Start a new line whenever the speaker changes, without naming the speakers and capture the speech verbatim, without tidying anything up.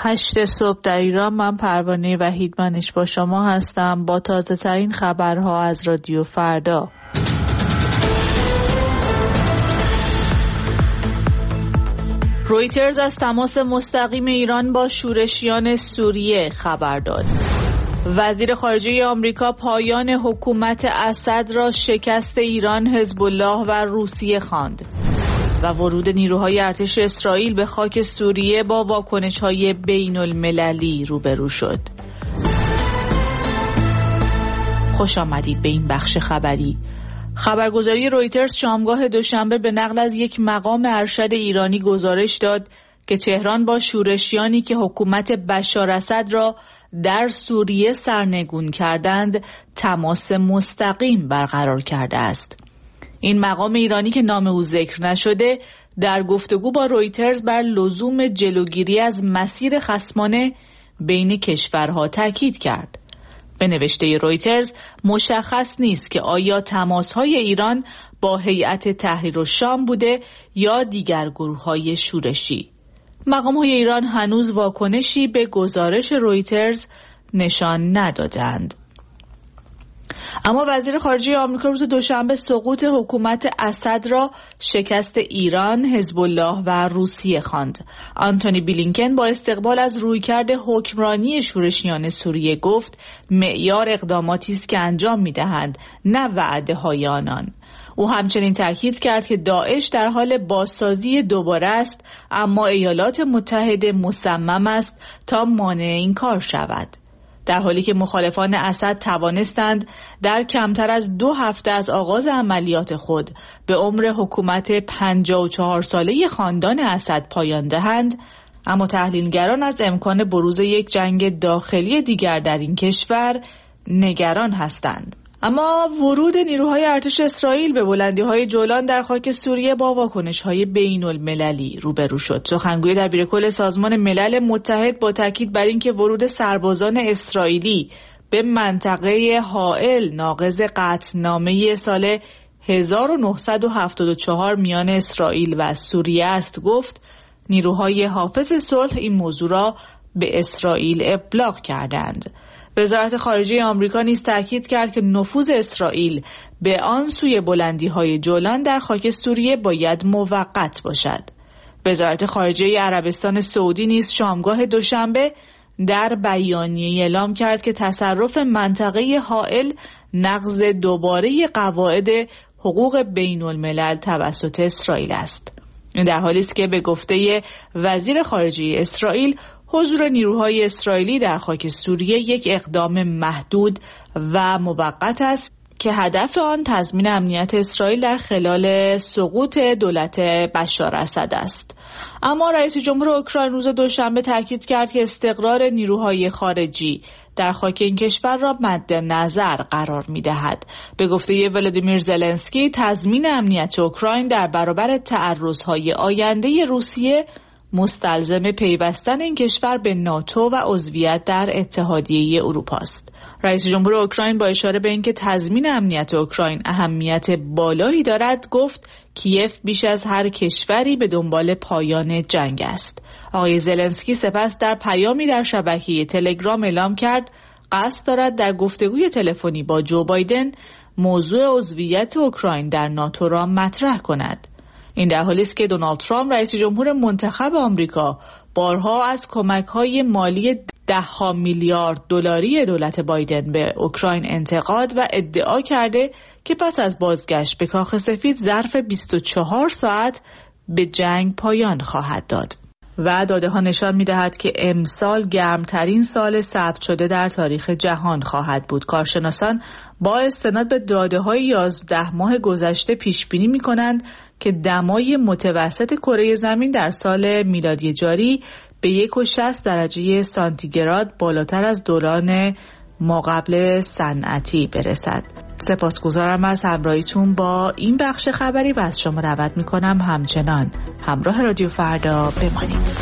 هشت صبح در ایران. من پروانه وحیدمنش با شما هستم با تازه ترین خبرها از رادیو فردا. رویترز از تماس مستقیم ایران با شورشیان سوریه خبر داد. وزیر خارجه آمریکا پایان حکومت اسد را شکست ایران، حزب الله و روسیه خواند. و ورود نیروهای ارتش اسرائیل به خاک سوریه با واکنش‌های بین المللی روبرو شد. خوش آمدید به این بخش خبری. خبرگزاری رویترز شامگاه دوشنبه به نقل از یک مقام ارشد ایرانی گزارش داد که تهران با شورشیانی که حکومت بشار اسد را در سوریه سرنگون کردند تماس مستقیم برقرار کرده است. این مقام ایرانی که نام او ذکر نشده در گفتگو با رویترز بر لزوم جلوگیری از مسیر خصمانه بین کشورها تاکید کرد. به نوشته رویترز مشخص نیست که آیا تماس‌های ایران با هیئت تحریر الشام بوده یا دیگر گروه‌های شورشی. مقام‌های ایران هنوز واکنشی به گزارش رویترز نشان ندادند. اما وزیر خارجه آمریکا روز دوشنبه سقوط حکومت اسد را شکست ایران، حزب الله و روسیه خواند. آنتونی بلینکن با استقبال از رویکرد حکمرانی شورشیان سوریه گفت معیار اقداماتی است که انجام می‌دهند، نه وعده‌های آنان. او همچنین تاکید کرد که داعش در حال بازسازی دوباره است، اما ایالات متحده مصمم است تا مانع این کار شود. در حالی که مخالفان اسد توانستند در کمتر از دو هفته از آغاز عملیات خود به عمر حکومت پنجاه و چهار ساله خاندان اسد پایان دهند، اما تحلیلگران از امکان بروز یک جنگ داخلی دیگر در این کشور نگران هستند. اما ورود نیروهای ارتش اسرائیل به بلندی‌های جولان در خاک سوریه با واکنش‌های بین‌المللی روبرو شد. سخنگوی دبیرکل سازمان ملل متحد با تاکید بر اینکه ورود سربازان اسرائیلی به منطقه حائل ناقض قطعنامه سال هزار و نهصد و هفتاد و چهار میان اسرائیل و سوریه است، گفت نیروهای حافظ صلح این موضوع را به اسرائیل ابلاغ کردند. وزارت خارجه آمریکا نیز تاکید کرد که نفوذ اسرائیل به آن سوی بلندی‌های جولان در خاک سوریه باید موقت باشد. وزارت خارجه عربستان سعودی نیز شامگاه دوشنبه در بیانیه اعلام کرد که تصرف منطقه حائل نقض دوباره قواعد حقوق بین الملل توسط اسرائیل است. در حالی است که به گفته وزیر خارجه اسرائیل حضور نیروهای اسرائیلی در خاک سوریه یک اقدام محدود و موقت است که هدف آن تضمین امنیت اسرائیل در خلال سقوط دولت بشار اسد است. اما رئیس جمهور اوکراین روز دوشنبه تاکید کرد که استقرار نیروهای خارجی در خاک این کشور را مد نظر قرار می‌دهد. به گفته ولادیمیر زلنسکی تضمین امنیت اوکراین در برابر تعرض‌های آینده روسیه مستلزم پیوستن این کشور به ناتو و عضویت در اتحادیه اروپا است. رئیس جمهور اوکراین با اشاره به اینکه تضمین امنیت اوکراین اهمیت بالایی دارد گفت کیف بیش از هر کشوری به دنبال پایان جنگ است. آقای زلنسکی سپس در پیامی در شبکه تلگرام اعلام کرد قصد دارد در گفتگوی تلفنی با جو بایدن موضوع عضویت اوکراین در ناتو را مطرح کند. این در حالی است که دونالد ترامپ رئیس جمهور منتخب آمریکا بارها از کمک‌های مالی ده ها میلیارد دلاری دولت بایدن به اوکراین انتقاد و ادعا کرده که پس از بازگشت به کاخ سفید ظرف بیست و چهار ساعت به جنگ پایان خواهد داد. و داده ها نشان می دهد که امسال گرمترین سال ثبت شده در تاریخ جهان خواهد بود. کارشناسان با استناد به داده های یازده ماه گذشته پیش بینی می کنند که دمای متوسط کره زمین در سال میلادی جاری به یک و شصت درجه سانتیگراد بالاتر از دوران ماقبل صنعتی برسد. سپاسگزارم از همراهیتون با این بخش خبری و از شما دعوت می کنم همچنان همراه رادیو فردا بمانید.